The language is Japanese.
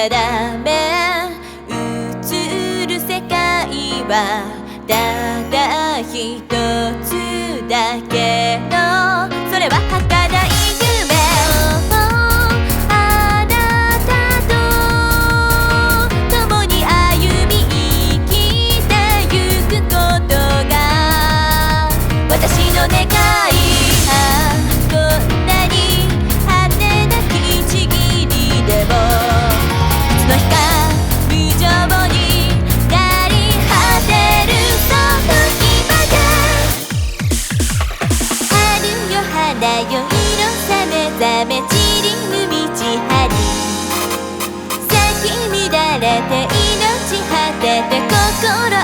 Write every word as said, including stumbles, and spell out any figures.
ダメ映る世界はただ一つだけのそれは儚い夢をあなたと共に歩み生きてゆくことが私の願いこんなに果てなきちぎりでもいつの日か無情になり果てるその日まで春よ花よ色覚め覚め散りぬ道張り咲き乱れて命果てて心